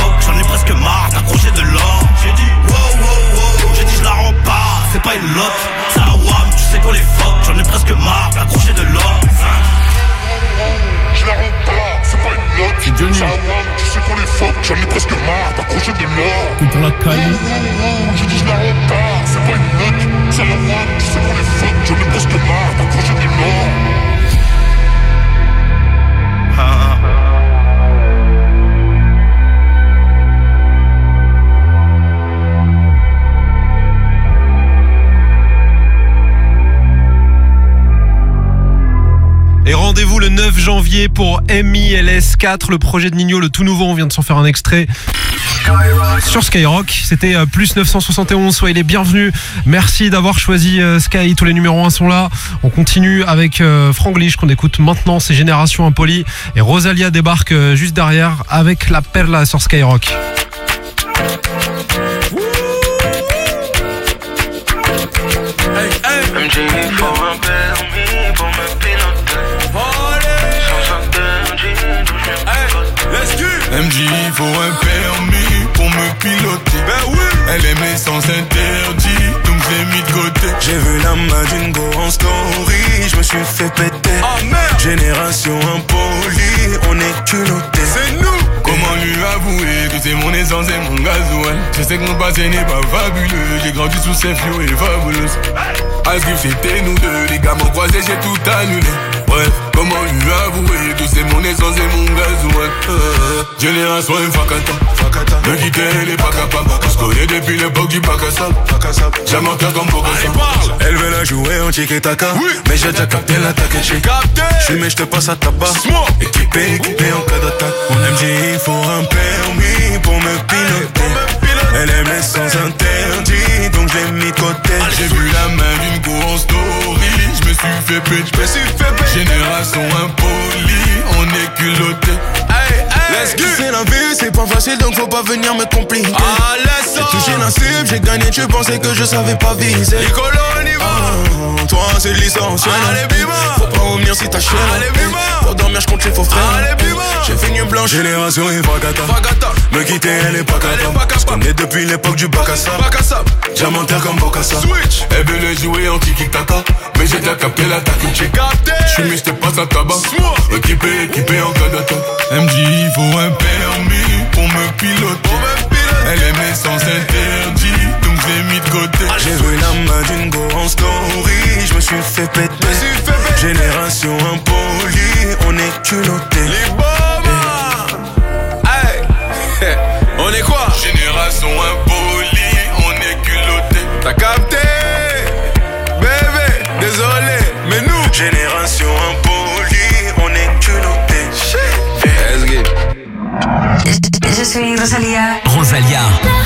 note. Ça wam, tu sais qu'on les fuck, j'en ai presque marre d'accrocher de l'or.
Je la rends pas, c'est pas une note. C'est Johnny. Ça wam, tu sais qu'on les fuck, j'en ai presque marre d'accrocher de l'or.
Que pour la caille.
Je dis je la rends pas, c'est pas une note. Ça wam, tu sais qu'on les fuck, j'en ai presque marre d'accrocher de l'or.
Ah.
Et rendez-vous le neuf janvier pour M I L S quatre, le projet de Nino, le tout nouveau. On vient de s'en faire un extrait sur Skyrock. C'était euh, plus neuf cent soixante et onze. Soyez les bienvenus. Merci d'avoir choisi euh, Sky. Tous les numéros un sont là. On continue avec euh, Franglish qu'on écoute maintenant. C'est Génération Impolie. Et Rosalia débarque euh, juste derrière avec La Perla sur Skyrock.
Hey, hey. M J, il faut un permis pour me piloter. Sans interdit, d'où je viens.
M J, il faut un permis pour me piloter. Ben oui. Elle aimait sans interdit, donc je l'ai mis de côté.
J'ai vu la main d'une go en story, je me suis fait péter.
Oh merde.
Génération impolie, on est culotté.
C'est nous. Comment lui avouer que c'est mon essence et mon gasoil. Je sais que mon passé n'est pas fabuleux. J'ai grandi sous ces flots et fabuleuses. Asgrif c'était nous deux, les gars m'ont croisé, j'ai tout annulé. Bref, comment lui avouer que c'est mon essence et mon gasoil. euh, Génération Fakata, me quitter elle est pas capable. On se connaît depuis l'époque du bac à sable. Jamais en comme Bogota.
Elle veut la jouer en tiki-taka, oui. Mais j'ai déjà capté l'attaque. J'ai
capté.
Je mais je te passe à tabac. Équipé, équipé en cas d'attaque. Mon M J, il faut un permis pour me piloter. Elle aime les sans interdit, donc je l'ai mis de côté.
J'ai vu la main d'une go en story, je me suis fait péter. Génération impolie, on est culotté.
Hey, hey. C'est la vie, c'est pas facile, donc faut pas venir me compliquer.
Ah, laisse ça.
J'ai touché la cible, j'ai gagné, tu pensais que je savais pas viser.
Les colons,
oh, toi c'est l'essentiel.
Allez, bima.
Faut pas revenir si t'as chaîne.
Allez, bima.
Pour dormir, je compte les faux frères.
Allez, bima.
J'ai fait une blanche. Génération et
Fakata.
Me quitter, elle est pas capable. Je connais depuis l'époque du bac à sable. Diamantaire comme Bocassa.
Switch. Elle veut le jouer en tiki-taka, mais j'ai déjà capté l'attaque. J'ai capté. Je suis mis, je te passe à tabac. Équipé, équipé en cas d'attaque. M J, il faut un permis pour me piloter. Elle aimait sans interdit, donc je l'ai mis de côté.
J'ai vu la main d'une go en story, je me suis fait péter. Génération impolie, on est culotté.
Les bombes. Hey. On est quoi? Génération impolie, on est culotté. T'as capté? Bébé, désolé, mais nous
Génération impolie, on est culotté.
Let's get.
Je suis Rosalia.
Rosalia.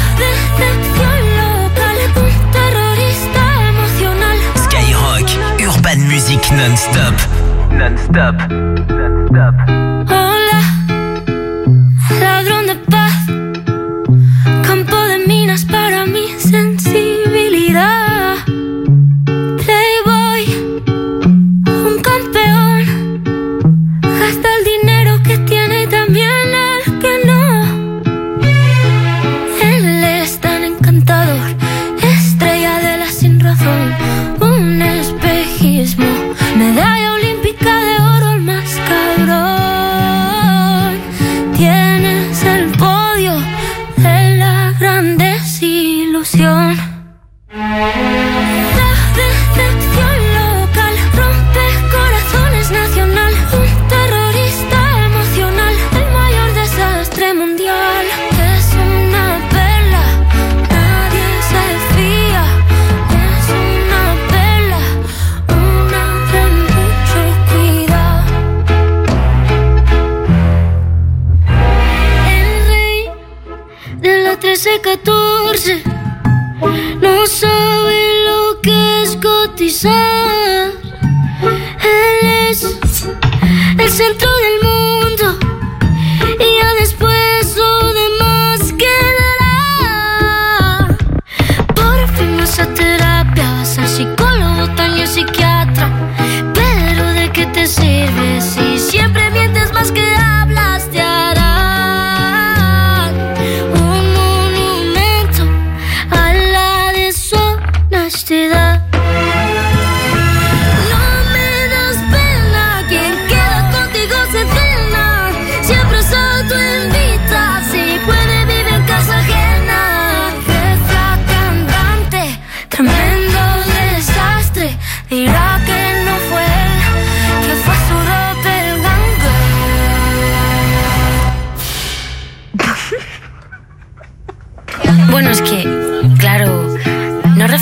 Skyrock, Urban Music non-stop. Non-stop. Non-stop. Hola, ladrón de paz, campo de minas para mi sensibilidad. Playboy, un campeón, gasta el dinero que tiene y también el que no. Él es tan encantador, estrella de la sin razón, un espejismo, medalla olímpica de oro, el más cabrón. Tienes el podio de la gran desilusión. La decepción local rompe corazones nacional, un terrorista emocional, el mayor desastre mundial. Es una perla, nadie se fía. Es una perla, una de mucho cuidado. El rey de la trece catorce no sabe lo que es cotizar. Él es el centro del mundo y ya después lo demás quedará. Por fin vas a terapia, vas al psicólogo, tal y el psiquiatra. Pero ¿de qué te sirve si siempre mientes más que hablas? Te harán un monumento a la deshonestidad.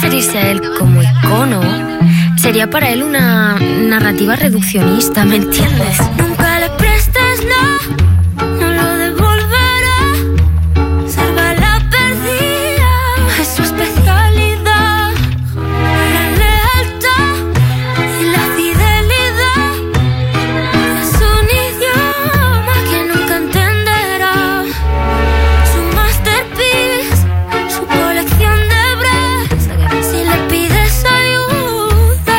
referirse a él como icono sería para él una narrativa reduccionista, ¿me entiendes?
Nunca le prestes nada, no lo devolverá. Salva la perdida, es su especialidad. La lealtad y la fidelidad es un idioma que nunca entenderá. Su masterpiece, su colección de breves. Si le pides ayuda,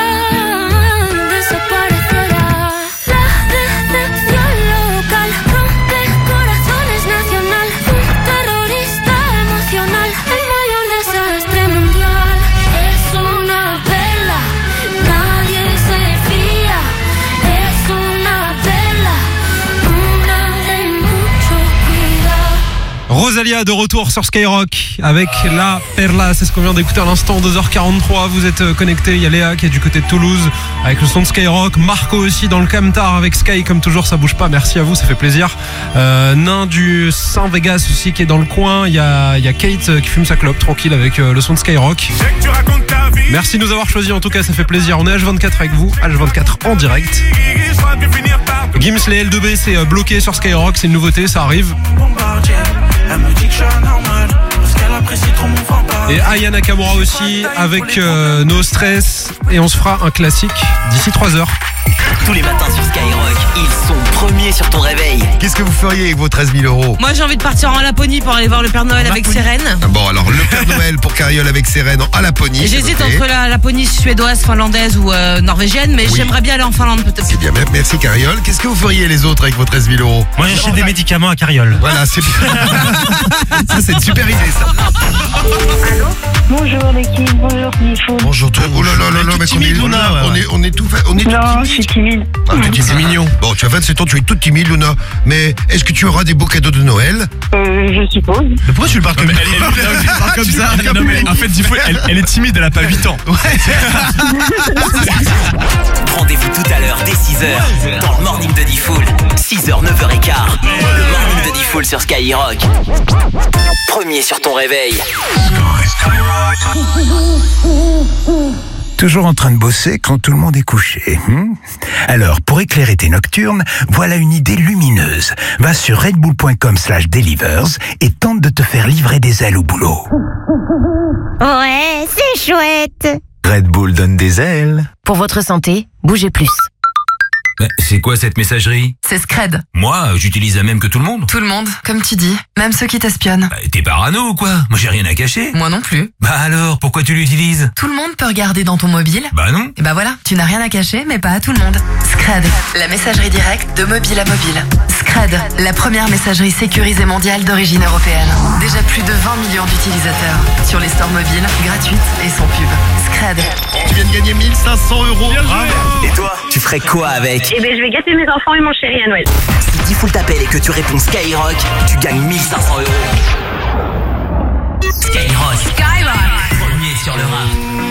desaparecerá. La decepción local rompe corazones nacional. Un terrorista emocional, el mayor desastre mundial. Es una vela, nadie se fía. Es una vela, una de mucho cuidado.
Rosalia de retour sur Skyrock avec La Perla, c'est ce qu'on vient d'écouter à l'instant. Deux heures quarante-trois, vous êtes connectés. Il y a Léa qui est du côté de Toulouse avec le son de Skyrock, Marco aussi dans le Camtar avec Sky, comme toujours ça bouge pas, merci à vous, ça fait plaisir. euh, Nain du Saint-Vegas aussi qui est dans le coin. Il y a, il y a Kate qui fume sa clope tranquille avec euh, le son de Skyrock. Merci de nous avoir choisis, en tout cas ça fait plaisir. On est H vingt-quatre avec vous, H vingt-quatre en direct. Gims, les L deux B, c'est euh, bloqué sur Skyrock, c'est une nouveauté, ça arrive.
Elle me dit que je suis anormal parce qu'elle apprécie trop mon vampire.
Et Aya Nakamura aussi avec euh, No Stress. Et on se fera un classique d'ici trois heures.
Tous les matins sur Skyrock, ils sont premiers sur ton réveil.
Qu'est-ce que vous feriez avec vos treize mille euros?
Moi j'ai envie de partir en Laponie pour aller voir le Père Noël avec Sérène.
Bon alors le Père Noël pour Cariole avec Sérène à Laponie.
J'hésite
okay.
entre la Laponie suédoise, finlandaise ou euh, norvégienne, mais
oui.
J'aimerais bien aller en Finlande peut-être.
C'est bien, merci Cariole. Qu'est-ce que vous feriez les autres avec vos treize mille euros?
Moi j'achète des médicaments à Cariole.
Voilà, c'est bien. Ça c'est une super idée ça.
Allô? Bonjour l'équipe, bonjour Bifoun.
Bonjour toi. Oh là là là là, mais on est, Luna, on est, on est tout fait, on est
non,
tout
je suis timide.
Ah, tu es
C'est
mignon. Bon, tu as vingt-sept ans, tu es toute timide, Luna. Mais est-ce que tu auras des beaux cadeaux de Noël?
Euh, je suppose.
Mais pourquoi tu le parles comme,
elle, elle, elle, elle, elle parle comme ça? Non, mais en fait, il faut, elle, elle est timide, elle a pas huit ans.
Rendez-vous tout à l'heure dès six heures dans le morning de Diffoul. six heures, neuf heures quinze. Le morning de Diffoul sur Skyrock. Premier sur ton réveil.
Toujours en train de bosser quand tout le monde est couché. Hmm Alors, pour éclairer tes nocturnes, voilà une idée lumineuse. Va sur redbull point com slash delivers et tente de te faire livrer des ailes au boulot.
Ouais, c'est chouette.
Red Bull donne des ailes.
Pour votre santé, bougez plus.
C'est quoi cette messagerie?
C'est Scred.
Moi, j'utilise la même que tout le monde.
Tout le monde, comme tu dis, même ceux qui t'espionnent.
Bah, t'es parano ou quoi? Moi j'ai rien à cacher.
Moi non plus.
Bah alors, pourquoi tu l'utilises?
Tout le monde peut regarder dans ton mobile.
Bah non.
Et bah voilà, tu n'as rien à cacher, mais pas à tout le monde. Scred, la messagerie directe de mobile à mobile. Scred, la première messagerie sécurisée mondiale d'origine européenne. Déjà plus de vingt millions d'utilisateurs. Sur les stores mobiles, gratuites et sans pub. Scred.
Tu viens de gagner mille cinq cents euros.
Et toi, tu ferais quoi avec?
Eh ben, je vais gâter mes enfants et mon chéri à Noël.
Si Diffoul t'appelle et que tu réponds Skyrock, tu gagnes mille cinq cents euros. Skyrock.
Skyrock.
Premier sur le rap.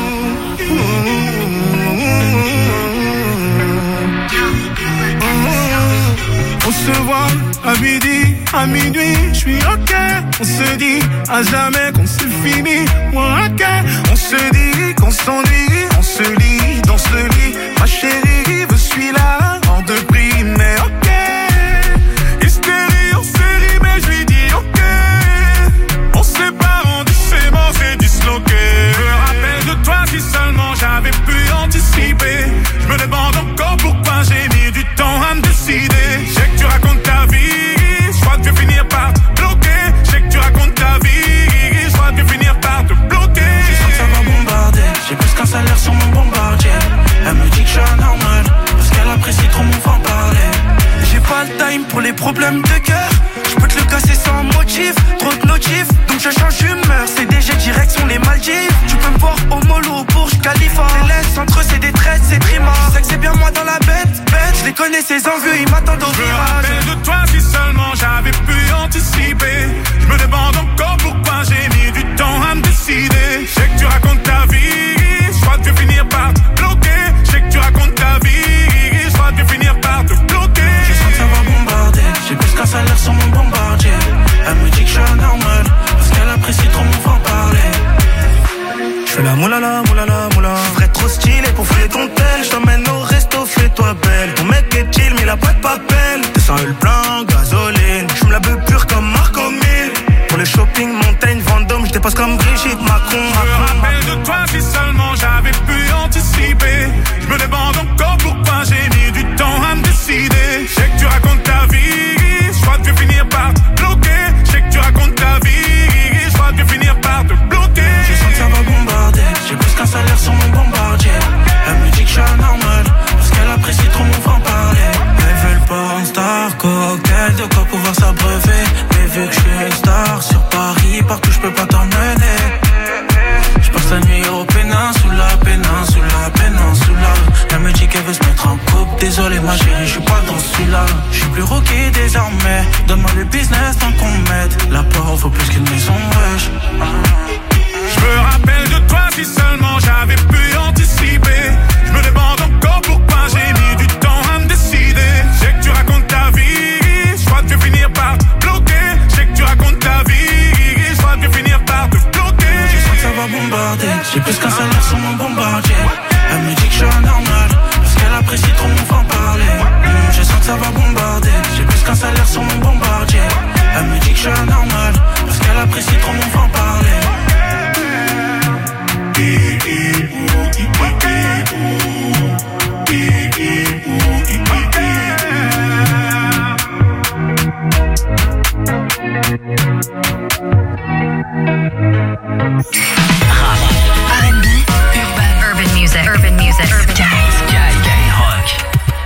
On se voit à midi, à minuit, je suis ok. On se dit à jamais qu'on se finit. Moi ok, on se dit qu'on s'ennuie. On se lit dans ce lit. Ma chérie, je suis là, hors de prix, mais ok. Hystérie en série, mais je lui dis ok. On s'est pas rendu, c'est mort, c'est disloqué. Je me rappelle de toi si seulement j'avais pu anticiper. Je me demande encore pourquoi j'ai mis du temps à me décider. Je sais que tu racontes ta vie, je crois que tu vas finir par te bloquer. Je sais que tu racontes ta vie, je crois que tu vas finir par te bloquer. Je sens que ça va bombarder, j'ai plus qu'un salaire sur mon bombardier. Elle me dit que je suis anormal, parce qu'elle apprécie trop mon franc-parler. J'ai pas le time pour les problèmes de cœur. Je peux te le casser sans motif, trop de notifs, donc je change d'humeur. C'est D G direction les Maldives. Tu peux me voir au mollo, Burj Khalifa. Les laisse entre eux, c'est des traites, c'est trima. Je sais que c'est bien moi dans la bête, bête. Je les connais, ces envieux, ils m'attendent au virage. Je me rappelle de toi si seulement j'avais pu anticiper. Je me demande encore pourquoi j'ai mis du temps à me décider. Je sais que tu racontes ta vie, je crois que tu vas finir par te bloquer. Je sais que tu racontes ta vie, je crois que tu vas finir par te bloquer. Je sens que ça va bombarder, j'ai plus qu'un salaire sur mon bombardier. Elle me dit que je suis anormal, parce qu'elle apprécie trop mon franc-parler. Je fais la moulala,
soit belle. Ton mec est chill, mais il a pas de papel. deux cents le plein, gasoline. J'fume la beuh pure comme Marco Mille. Pour le shopping, montagne, Vendôme, j'dépasse comme Brigitte Macron.
Je me rappelle de toi si seulement j'avais pu anticiper. Je me demande encore pourquoi j'ai mis du temps à me décider. Je sais que tu racontes ta vie, je crois que tu vas finir par te bloquer. Je sais que tu racontes ta vie, je crois que tu vas finir par te bloquer.
Je sens que ça va bombarder, j'ai plus qu'un salaire sur mon bombardier. Elle me dit que je suis anormal, parce qu'elle apprécie trop mon franc-parler. Elle veut le porn star, cocktail, de quoi pouvoir s'abreuver. Mais vu que je suis une star, sur Paris, partout je peux pas t'emmener. Je passe la nuit au péninsula, péninsula, péninsula. Elle me dit qu'elle veut se mettre en couple. Désolé ma chérie, je suis pas dans celui-là. Je suis plus rookie désormais. Donne-moi le business tant qu'on m'aide. La porte vaut plus qu'une maison, wesh.
Je me rappelle de toi si seulement j'avais pu anticiper. Je me demande encore pourquoi j'ai mis du temps à me décider. Je sais que tu racontes ta vie, je crois que tu vas finir par te bloquer. Je sais que tu racontes ta vie, je crois que tu vas finir par te bloquer.
Je sens que ça va bombarder, j'ai plus qu'un salaire sur mon bombardier. Elle me dit que je suis anormal, parce qu'elle apprécie trop mon franc-parler. mmh, Je sens que ça va bombarder, j'ai plus qu'un salaire sur mon bombardier. Elle me dit que je suis anormal, parce qu'elle apprécie trop mon franc-parler.
R and B, urban, urban music, urban music, urban Sky, Sky, Skyrock.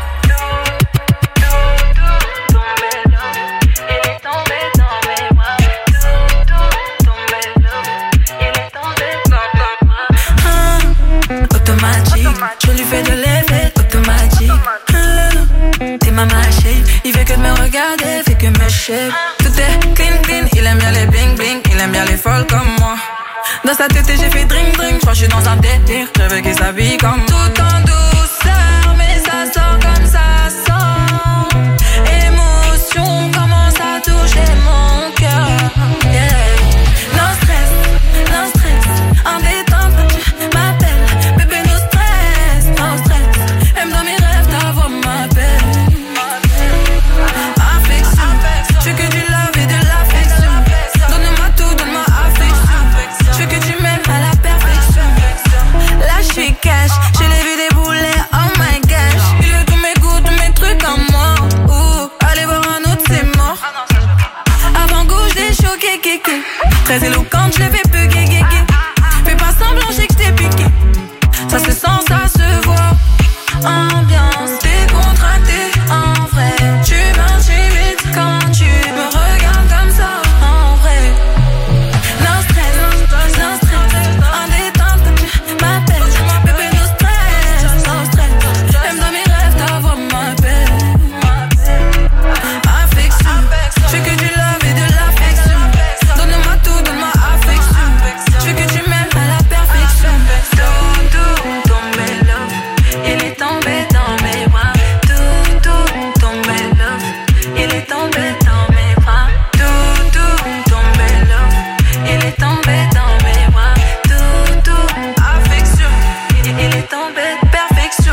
Je lui fais de l'effet automatique. T'es ma machine, il fait que de me regarder, fait que me shape. Tout est clean, clean, il aime bien les bling bling, il aime bien les folles comme moi. Dans sa tête j'ai fait drink drink, je crois que je suis dans un délire. Je veux qu'il s'habille comme tout en douceur, mais ça sort comme ça sort. Émotion commence à toucher mon cœur. Yeah. No stress, no stress, en détente tu m'appelles, bébé no stress, no stress. Même dans mes rêves ta voix m'appelle. Affection, je veux que du love et de l'affection. Donne-moi tout, donne-moi affection. Je veux que tu m'aimes à la perfection. Là je suis cash, je l'ai vu débouler, oh my gosh. Il veut tous mes goûts, tous mes trucs en moi. Ouh, allez voir un autre c'est mort. Avant gauche des choqués, kéké. Très éloquente, je l'ai fait peu gay, gay, gay. Fais pas semblant, j'ai que t'es piqué. Ça se sent, ça se voit. Ambiance décontractée, en vrai. Tu m'intimides quand tu me regardes comme ça, en vrai. No stress, no stress, en détente tu m'appelles. Bébé no stress, no stress. Même dans mes rêves ta voix m'appelle. Affection, je veux que du love et de l'affection. Donne-moi tout, donne-moi affection. Je veux que tu m'aimes à la perfection. Doudou, tombé love, il est tombé dans mes bras. Doudou, tombé love, il est tombé dans mes bras. Doudou, tombé love, il est tombé dans mes bras. Doudou, affection, il il est tombé perfection.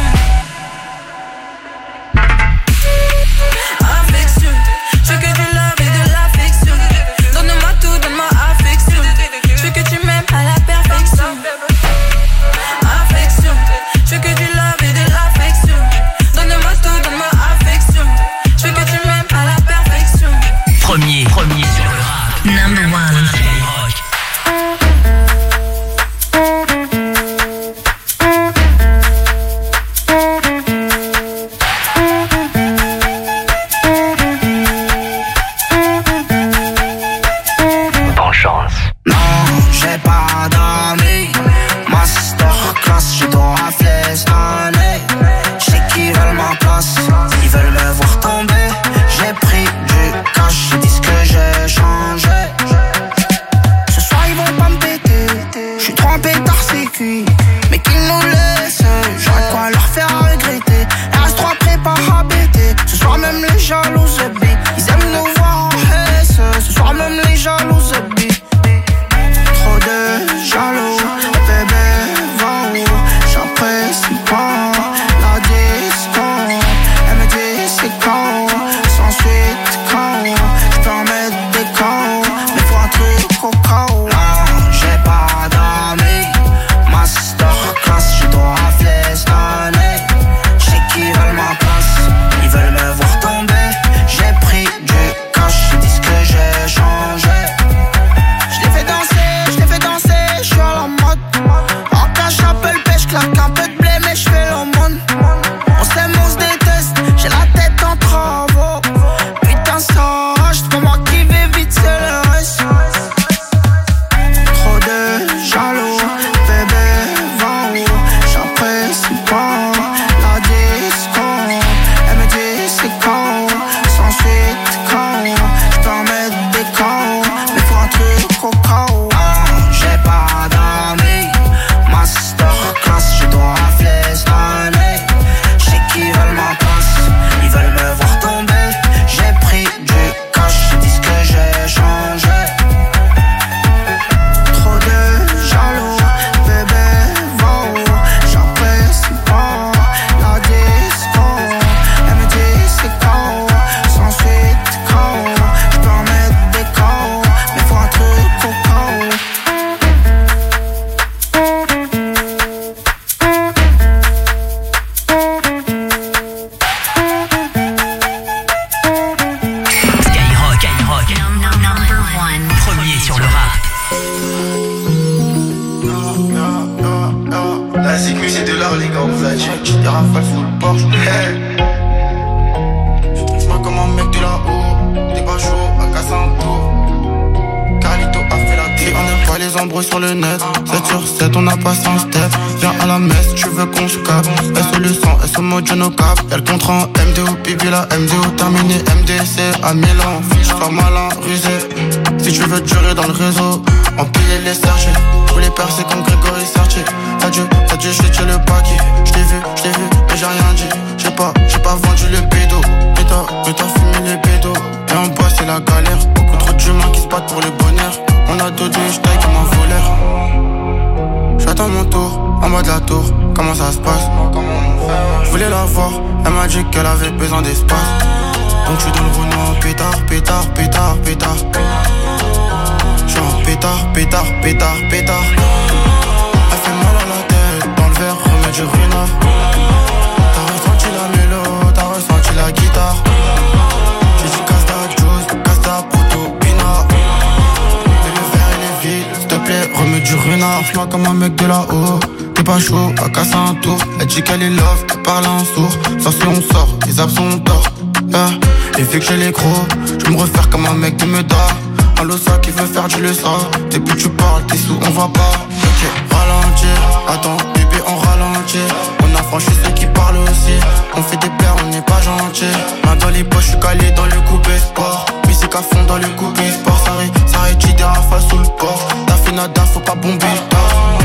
Affection, je veux que du love et de l'affection. Donne-moi tout, donne-moi affection. Je veux que tu m'aimes à la perfection. Affection, je veux que du love et de l'affection. Donne-moi tout, donne-moi affection. Je veux que tu m'aimes à la perfection.
Premier, premier sur le rap. Number one. Skyrock.
Bonne chance.
Non, j'ai pas d'amis. Masterclass, je dois flestonner. Je sais qu'ils veulent ma place, ils veulent me voir tomber. J'ai pris du cash, ils disent que j'ai changé. Ce soir ils vont pas me péter, je suis trempé tard c'est cuit. Mais qu'ils nous laissent, j'aurais de quoi leur faire regretter. R S trois prépare à bêter. Ce soir même les jalouses B, ils aiment nous voir en S. Ce soir même les jalouses B. Trop de jaloux, bébé va où? J'apprécie pas la distance.
coco. J'ai pas d'amis, masterclass, je dois festonner. J'sais qu'ils veulent ma place, ils veulent me voir tomber. J'ai pris du cash, ils disent que j'ai changé. Trop de jaloux, bébé, va où? J'apprécie pas la disco. Elle me dit c'est K O, sans suite K O. J'peux en mettre des K O, mais faut un truc au K O.
Skyrock, Skyrock, number one, premier sur le rap.
La sécu c'est de l'or les gars, on vous a dit. Tu des rafales full Porsche. Hey. Je vois comme un mec de là-haut. T'es pas chaud à casser un tour. Carlito a fait la tête. On n'aime pas les embrouilles sur le net. sept sur sept on a passé un step. Viens à la messe, tu veux qu'on se capte. S O le sang, S O mode no cap. Y'a le contrat en M D O, pipi la M D O terminé. M D C à Milan, fiche pas malin, rusé. Si tu veux durer dans le réseau, empiler les sergés. Tous les percer comme Grégory Sartier. T'as dû, t'as dû jeter le paquet. J't'ai vu, j't'ai vu, mais j'ai rien dit. J'ai pas, j'ai pas vendu le bédo. Mais t'as, mais t'as fumé les bédos. Et en bas c'est la galère. Beaucoup trop d'humains qui se battent pour le bonheur. On a deux deux, j'taille comme un voleur. J'attends mon tour, en bas de la tour. Comment ça se passe? Je voulais la voir, elle m'a dit qu'elle avait besoin d'espace. Donc j'suis dans le Renault, pétard, pétard, pétard, pétard. J'suis en pétard, pétard, pétard, pétard. Elle fait mal à la tête, dans le verre, remets du renard. T'as ressenti la mélo, t'as ressenti la guitare. J'ai dit casse ta juice, casse ta proto-pina. Et le verre il est vide, s'il te plaît, remets du renard. J'm'en comme un mec de là-haut. T'es pas chaud, à casser un tour. Elle dit qu'elle est love, elle parle en sourd. Sauf si on sort, les abs sont tort. Yeah. Et vu que j'ai les crocs, je me refaire comme un mec de Meda. Un losa qui veut faire du leçon. Dès que tu parles, t'es sous, on va pas. Ok, ralentir, attends, bébé, on ralentit. On a franchi ceux qui parlent aussi. On fait des paires, on n'est pas gentil. Main dans les poches, je suis calé dans le coupé sport. Musique à fond dans le coupé sport. Ça ré, ça rétire des rafales sous le port. T'as fait nada, faut pas bomber le tort.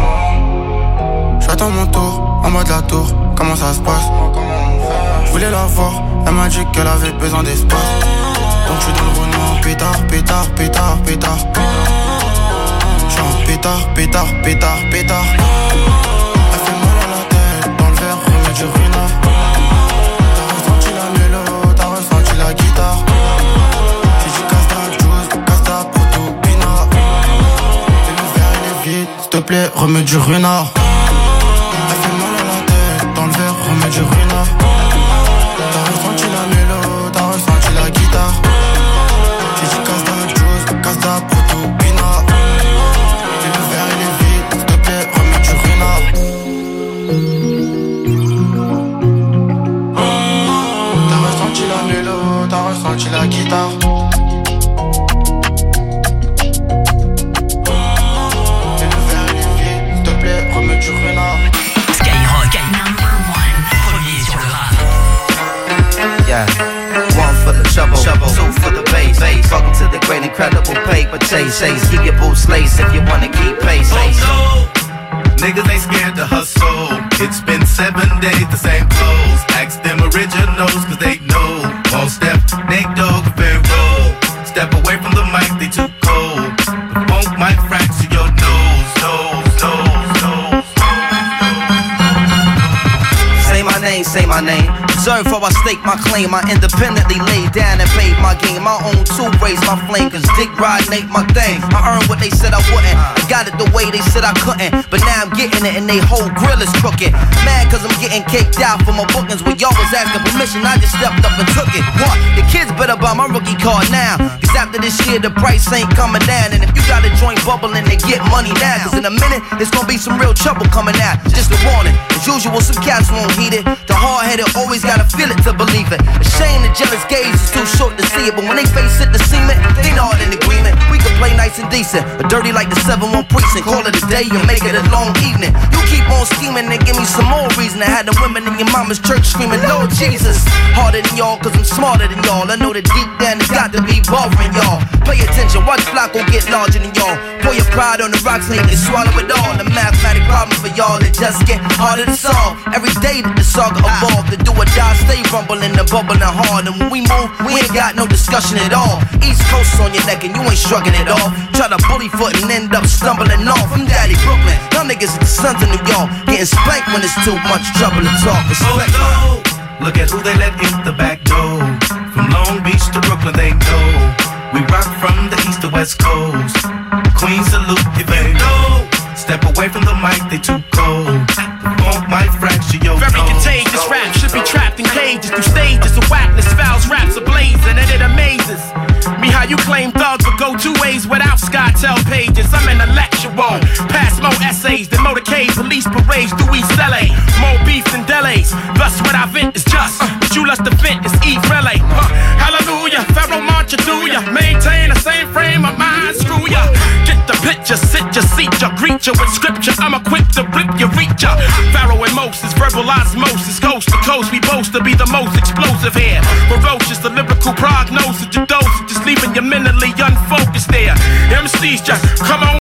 J'attends mon tour, en bas de la tour. Comment ça se passe? Je voulais la voir, elle m'a dit qu'elle avait besoin d'espace. Donc j'suis dans le Renault, pétard, pétard, pétard, pétard. J'suis en pétard, pétard, pétard, pétard. Elle fait mal à la tête, dans le verre, remets du renard. T'as ressenti la mélo, t'as ressenti la guitare. J'ai dit casse ta juice, casse ta proto-pina. Et le verre il est vide, s'il te plaît, remets du renard. Elle fait mal à la tête, dans le verre, remets du renard. T'as ressenti la mélo, t'as ressenti la guitare. J'ai dit casse ta juice, casse ta proto-pina. Et le verre il est vide, s'il te plaît, remets du renard. T'as ressenti la mélo, t'as ressenti la guitare. Et le verre il est vide, s'il te plaît, remets du renard.
Skyrock, number one, premier sur le rap.
Yeah. One for the trouble, trouble. Two for the bass. bass. Welcome to the great incredible paper chase. chase. Keep your boots laced if you wanna keep pace.
Oh, no. Niggas ain't scared to hustle. It's been seven days, the same clothes. Ask them originals, cause they know. All step, Nate Dogg, Pharaoh. Step away from the mic, they too cold. The funk might fracture your nose, nose, nose, nose.
Say my name, say my name. Observe how I stake my claim. I independently laid down and paid my game. My own two raise my flame, cause dick riding ain't my thing. I earned what they said I wouldn't. I got it the way they said I couldn't. But now I'm getting it and they whole grill is crooked. Mad cause I'm getting caked out for my bookings. When y'all was asking permission, I just stepped up and took it. What? The kids better buy my rookie card now. Cause after this year the price ain't coming down. And if you got a joint bubbling, they get money now. Cause in a minute, it's gonna be some real trouble coming out. Just a warning. As usual, some cats won't heed it. The hard-headed always gotta feel it to believe it. A shame the jealous gaze is too short to see it. But when they face it, the cement, they not in agreement. We could play nice and decent, but dirty like the seven one precinct. Call it a day and make it a long evening. You keep on scheming and give me some more reason to have the women in your mama's church screaming, Lord Jesus. Harder than y'all, cause I'm smarter than y'all. I know that deep down it's got to be bothering y'all. Pay attention, watch Flacco get larger than y'all. Pour your pride on the rocks and you can swallow it all. The mathematic problem for y'all that just get harder to solve. Every day that the saga evolve, the do or die stay rumbling and bubbling hard. And when we move, we ain't got no discussion at all. East Coast on your neck and you ain't shrugging it off. Try to bully foot and end up stumbling off. I'm Daddy Brooklyn, y'all niggas are the sons of New York. Getting spanked when it's too much trouble to talk. Respect.
Oh, no. Look at who they let in the back door. From Long Beach to Brooklyn, they know. We rock from the east to west coast. Queen salute if you know. Step away from the mic, they too cold. The funk might fracture your
Very
nose.
contagious rap should be trapped in cages through stages of whackness, fouls, raps ablazing, and it amazes me how you claim thugs but go two ways without SkyTel pages. I'm in a lecture room, pass more essays than motorcade, police parades through East L A. More beef than delays, thus what I vent is just what you lust to vent is eat relay. Huh. Hallelujah, Pharaoh march do ya, maintain the same frame of mind, screw ya. Get the picture, sit ya, seat ya, greet ya with scripture. I'm equipped to rip ya, reach ya. Pharaoh and Moses, verbal osmosis, coast to coast. We boast to be the most explosive here. Ferocious, the lyrical prognosis, your dosage, just leaving you mentally unfocused there. M Cs just come on.